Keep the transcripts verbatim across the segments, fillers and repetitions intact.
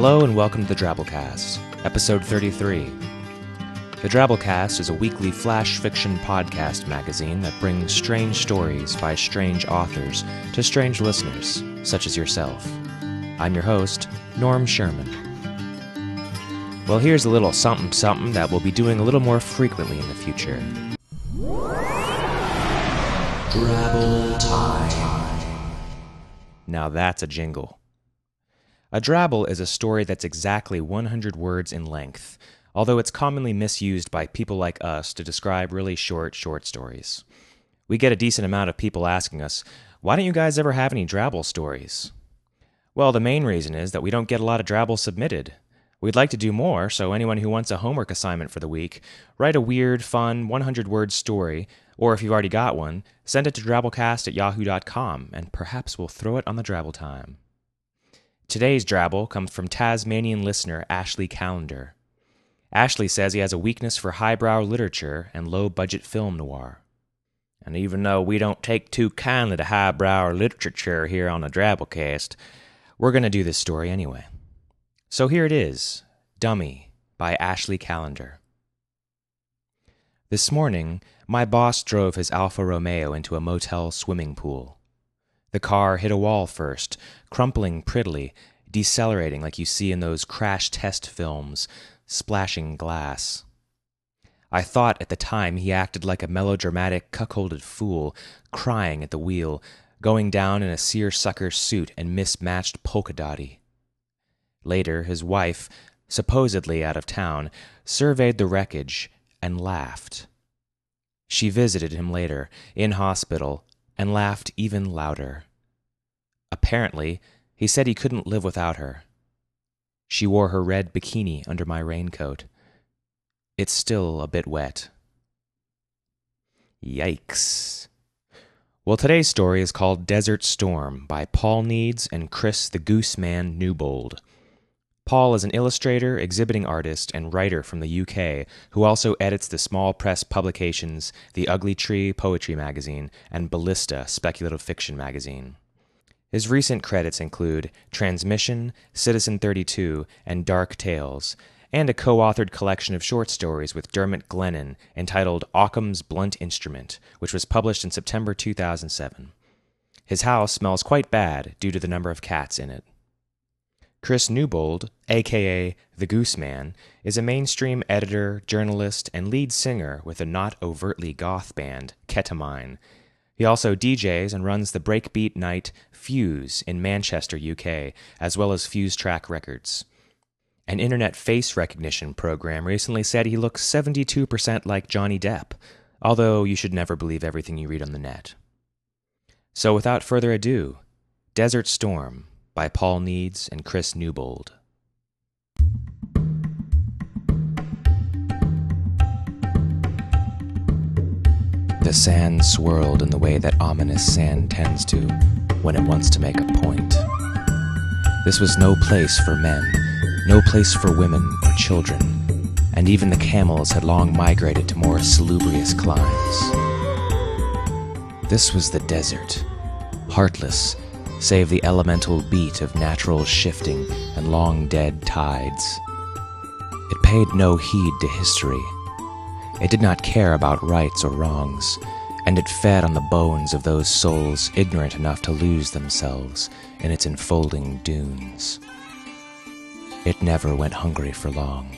Hello and welcome to the Drabblecast, episode thirty-three. The Drabblecast is a weekly flash fiction podcast magazine that brings strange stories by strange authors to strange listeners, such as yourself. I'm your host, Norm Sherman. Well, here's a little something-something that we'll be doing a little more frequently in the future. Drabble time. Now that's a jingle. A drabble is a story that's exactly one hundred words in length, although it's commonly misused by people like us to describe really short, short stories. We get a decent amount of people asking us, why don't you guys ever have any drabble stories? Well, the main reason is that we don't get a lot of drabble submitted. We'd like to do more, so anyone who wants a homework assignment for the week, write a weird, fun, one hundred word story, or if you've already got one, send it to drabblecast at yahoo dot com, and perhaps we'll throw it on the Drabble Time. Today's drabble comes from Tasmanian listener Ashley Callender. Ashley says he has a weakness for highbrow literature and low-budget film noir. And even though we don't take too kindly to highbrow literature here on the Drabblecast, we're going to do this story anyway. So here it is, Dummy by Ashley Callender. This morning, my boss drove his Alfa Romeo into a motel swimming pool. The car hit a wall first, crumpling prettily, decelerating like you see in those crash test films, splashing glass. I thought at the time he acted like a melodramatic, cuckolded fool, crying at the wheel, going down in a seersucker suit and mismatched polka dotty. Later, his wife, supposedly out of town, surveyed the wreckage and laughed. She visited him later, in hospital, and laughed even louder. Apparently, he said he couldn't live without her. She wore her red bikini under my raincoat. It's still a bit wet. Yikes. Well, today's story is called Desert Storm by Paul Needs and Chris the Gooseman Newbold. Paul is an illustrator, exhibiting artist, and writer from the U K who also edits the small press publications The Ugly Tree Poetry Magazine and Ballista Speculative Fiction Magazine. His recent credits include Transmission, Citizen thirty-two, and Dark Tales, and a co-authored collection of short stories with Dermot Glennon entitled Occam's Blunt Instrument, which was published in September two thousand seven. His house smells quite bad due to the number of cats in it. Chris Newbold, a k a. The Gooseman, is a mainstream editor, journalist, and lead singer with the not-overtly goth band Ketamine. He also D Js and runs the breakbeat night Fuse in Manchester, U K, as well as Fuse Track Records. An internet face recognition program recently said he looks seventy-two percent like Johnny Depp, although you should never believe everything you read on the net. So without further ado, Desert Storm by Paul Needs and Chris Newbold. The sand swirled in the way that ominous sand tends to when it wants to make a point. This was no place for men, no place for women or children, and even the camels had long migrated to more salubrious climes. This was the desert, heartless, save the elemental beat of natural shifting and long-dead tides. It paid no heed to history. It did not care about rights or wrongs, and it fed on the bones of those souls ignorant enough to lose themselves in its enfolding dunes. It never went hungry for long.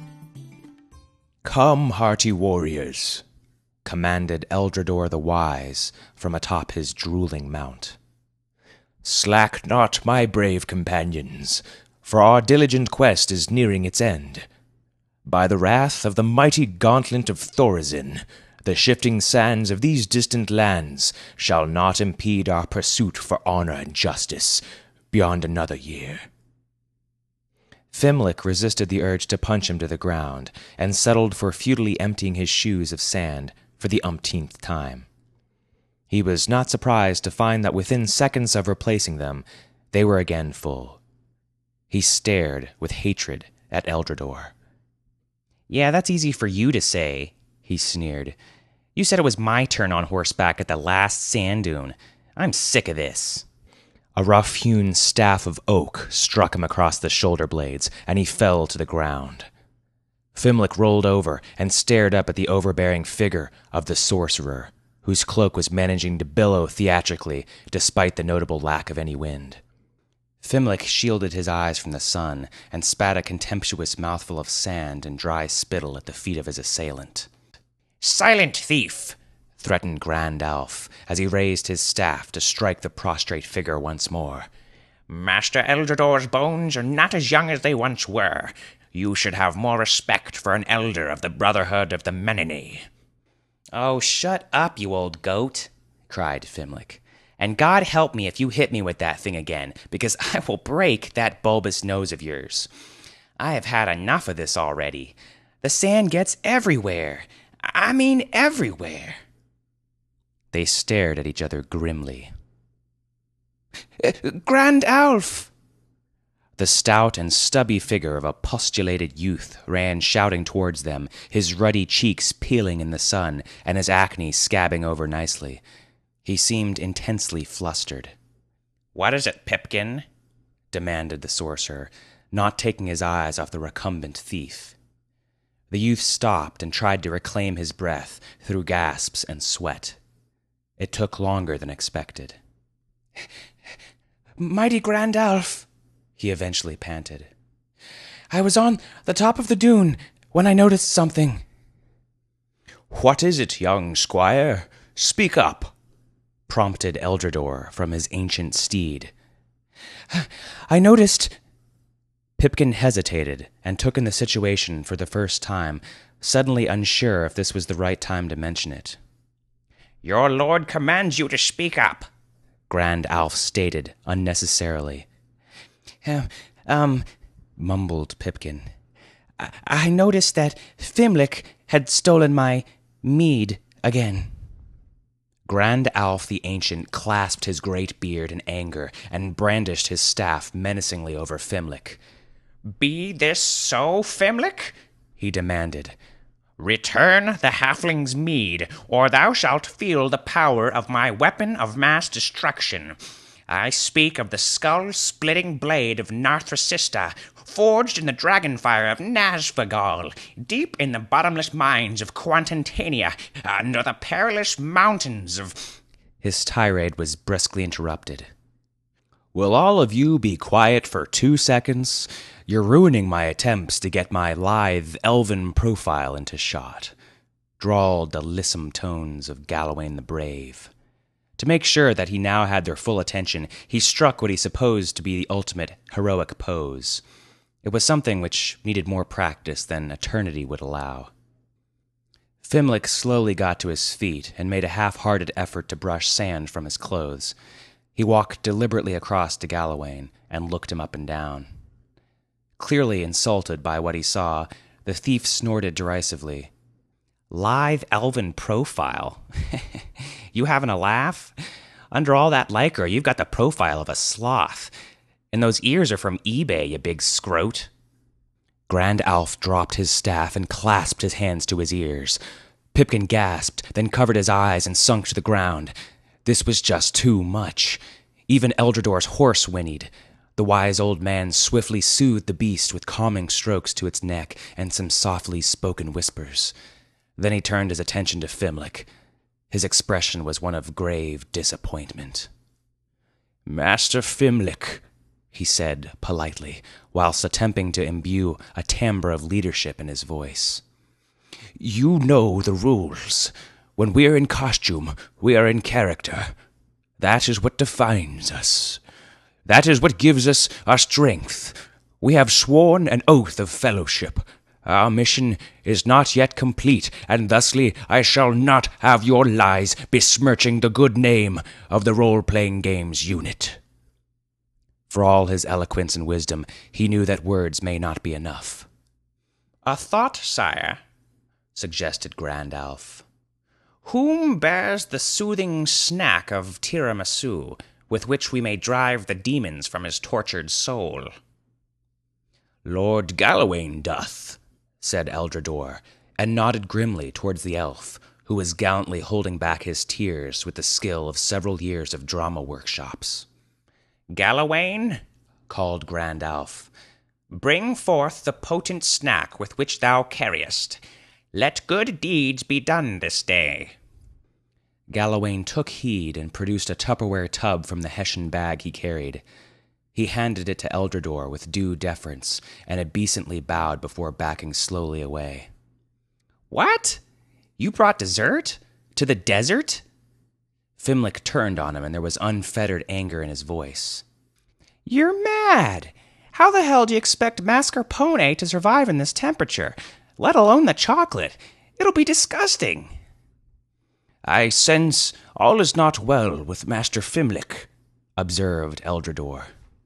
"Come, hearty warriors," commanded Eldrador the Wise from atop his drooling mount. "Slack not, my brave companions, for our diligent quest is nearing its end. By the wrath of the mighty gauntlet of Thorazin, the shifting sands of these distant lands shall not impede our pursuit for honor and justice beyond another year." Fimlick resisted the urge to punch him to the ground, and settled for futilely emptying his shoes of sand for the umpteenth time. He was not surprised to find that within seconds of replacing them, they were again full. He stared with hatred at Eldrador. "Yeah, that's easy for you to say," he sneered. "You said it was my turn on horseback at the last sand dune. I'm sick of this." A rough-hewn staff of oak struck him across the shoulder blades, and he fell to the ground. Fimlick rolled over and stared up at the overbearing figure of the sorcerer, whose cloak was managing to billow theatrically despite the notable lack of any wind. Fimlick shielded his eyes from the sun and spat a contemptuous mouthful of sand and dry spittle at the feet of his assailant. "Silent thief!" threatened Grand Alf, as he raised his staff to strike the prostrate figure once more. "Master Eldredor's bones are not as young as they once were. You should have more respect for an elder of the Brotherhood of the Menoninee." "Oh, shut up, you old goat," cried Fimlick. "And God help me if you hit me with that thing again, because I will break that bulbous nose of yours. I have had enough of this already. The sand gets everywhere. I mean everywhere." They stared at each other grimly. "Grand Alf!" The stout and stubby figure of a postulated youth ran shouting towards them, his ruddy cheeks peeling in the sun and his acne scabbing over nicely. He seemed intensely flustered. "What is it, Pipkin?" demanded the sorcerer, not taking his eyes off the recumbent thief. The youth stopped and tried to reclaim his breath through gasps and sweat. It took longer than expected. "Mighty Grand Alf," he eventually panted. "I was on the top of the dune when I noticed something." "What is it, young squire? Speak up," prompted Eldredor from his ancient steed. "I noticed—" Pipkin hesitated and took in the situation for the first time, suddenly unsure if this was the right time to mention it. "Your lord commands you to speak up," Grand Alf stated unnecessarily. Uh, um, mumbled Pipkin. I, I noticed that Fimlick had stolen my mead again." Grand Alf the Ancient clasped his great beard in anger and brandished his staff menacingly over Fimlick. "Be this so, Fimlick?" he demanded. "Return the halfling's mead, or thou shalt feel the power of my weapon of mass destruction. I speak of the skull-splitting blade of Narthrisista, forged in the dragonfire of Nazvagal, deep in the bottomless mines of Quantantania, under the perilous mountains of—" His tirade was briskly interrupted. "Will all of you be quiet for two seconds? You're ruining my attempts to get my lithe elven profile into shot," drawled the lissom tones of Galawain the Brave. To make sure that he now had their full attention, he struck what he supposed to be the ultimate heroic pose. It was something which needed more practice than eternity would allow. Fimlick slowly got to his feet and made a half-hearted effort to brush sand from his clothes. He walked deliberately across to Galawain and looked him up and down. Clearly insulted by what he saw, the thief snorted derisively. "Live elven profile? You having a laugh? Under all that lycra, you've got the profile of a sloth. And those ears are from eBay, you big scrote." Grand Alf dropped his staff and clasped his hands to his ears. Pipkin gasped, then covered his eyes and sunk to the ground. This was just too much. Even Eldredor's horse whinnied. The wise old man swiftly soothed the beast with calming strokes to its neck and some softly spoken whispers. Then he turned his attention to Fimlick. His expression was one of grave disappointment. "Master Fimlick," he said politely, whilst attempting to imbue a timbre of leadership in his voice. "You know the rules. When we're in costume, we are in character. That is what defines us. That is what gives us our strength. We have sworn an oath of fellowship. Our mission is not yet complete, and thusly I shall not have your lies besmirching the good name of the role-playing games unit." For all his eloquence and wisdom, he knew that words may not be enough. "A thought, sire," suggested Grand Alf. "Whom bears the soothing snack of tiramisu, with which we may drive the demons from his tortured soul?" "Lord Galawain doth," said Eldredor, and nodded grimly towards the elf, who was gallantly holding back his tears with the skill of several years of drama workshops. Galawain, called Grandalf, bring forth the potent snack with which thou carriest. Let good deeds be done this day. Galawain took heed and produced a Tupperware tub from the Hessian bag he carried. He handed it to Eldrador with due deference and obeisantly bowed before backing slowly away. What? You brought dessert? To the desert? Fimlick turned on him, and there was unfettered anger in his voice. You're mad! How the hell do you expect mascarpone to survive in this temperature? Let alone the chocolate. It'll be disgusting. I sense all is not well with Master Fimlick, observed Eldrador.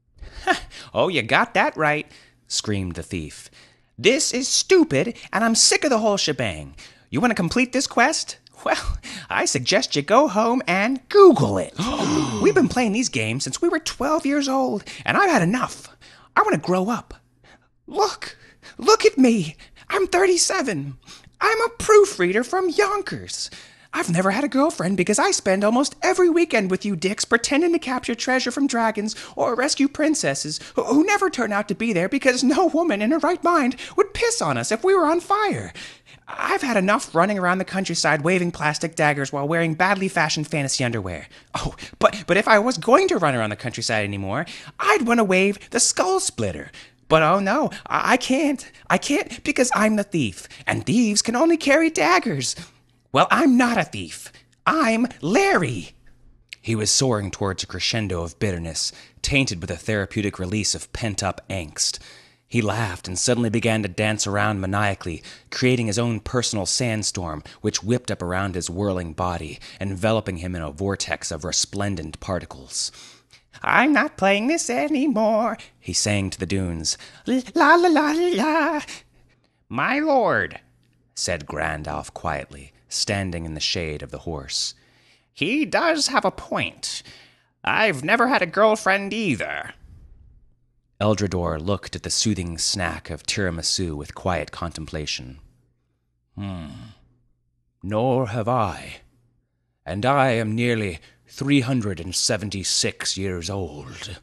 Oh, you got that right, screamed the thief. This is stupid, and I'm sick of the whole shebang. You want to complete this quest? Well, I suggest you go home and Google it. We've been playing these games since we were twelve years old, and I've had enough. I want to grow up. Look, look at me. I'm thirty-seven. I'm a proofreader from Yonkers. I've never had a girlfriend because I spend almost every weekend with you dicks pretending to capture treasure from dragons or rescue princesses who, who never turn out to be there because no woman in her right mind would piss on us if we were on fire. I've had enough running around the countryside waving plastic daggers while wearing badly fashioned fantasy underwear. Oh, but but if I was going to run around the countryside anymore, I'd want to wave the skull splitter. But oh no, I, I can't. I can't because I'm the thief, and thieves can only carry daggers. Well, I'm not a thief. I'm Larry. He was soaring towards a crescendo of bitterness, tainted with a therapeutic release of pent-up angst. He laughed and suddenly began to dance around maniacally, creating his own personal sandstorm, which whipped up around his whirling body, enveloping him in a vortex of resplendent particles. I'm not playing this anymore, he sang to the dunes. La la la la la. My lord, said Grandalf quietly, standing in the shade of the horse. He does have a point. I've never had a girlfriend either. Eldrador looked at the soothing snack of tiramisu with quiet contemplation. Hmm. Nor have I. And I am nearly three hundred and seventy-six years old.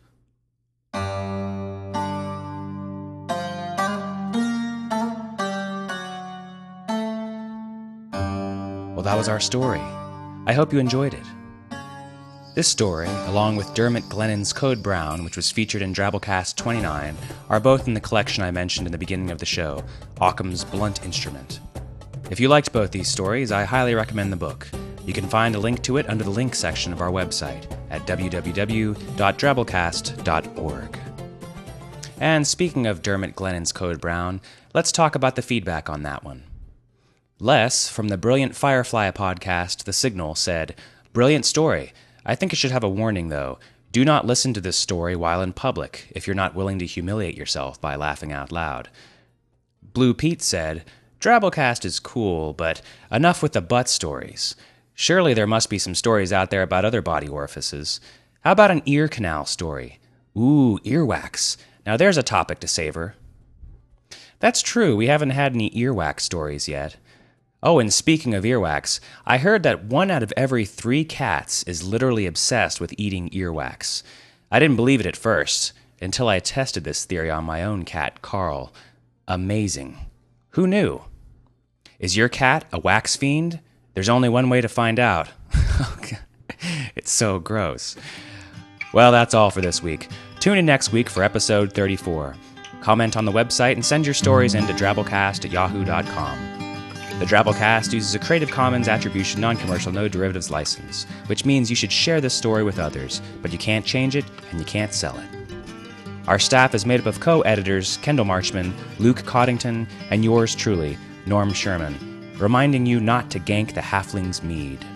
Well, that was our story. I hope you enjoyed it. This story, along with Dermot Glennon's Code Brown, which was featured in Drabblecast twenty-nine, are both in the collection I mentioned in the beginning of the show, Occam's Blunt Instrument. If you liked both these stories, I highly recommend the book. You can find a link to it under the link section of our website at w w w dot drabblecast dot org. And speaking of Dermot Glennon's Code Brown, let's talk about the feedback on that one. Les, from the brilliant Firefly podcast, The Signal, said, "Brilliant story. I think it should have a warning, though. Do not listen to this story while in public if you're not willing to humiliate yourself by laughing out loud." Blue Pete said, "Drabblecast is cool, but enough with the butt stories. Surely there must be some stories out there about other body orifices. How about an ear canal story? Ooh, earwax. Now there's a topic to savor." That's true, we haven't had any earwax stories yet. Oh, and speaking of earwax, I heard that one out of every three cats is literally obsessed with eating earwax. I didn't believe it at first, until I tested this theory on my own cat, Carl. Amazing. Who knew? Is your cat a wax fiend? There's only one way to find out. It's so gross. Well, that's all for this week. Tune in next week for episode thirty-four. Comment on the website and send your stories in to drabblecast at yahoo dot com. The Drabblecast uses a Creative Commons Attribution Non-Commercial No Derivatives license, which means you should share this story with others, but you can't change it and you can't sell it. Our staff is made up of co-editors Kendall Marchman, Luke Coddington, and yours truly, Norm Sherman, reminding you not to gank the halfling's mead.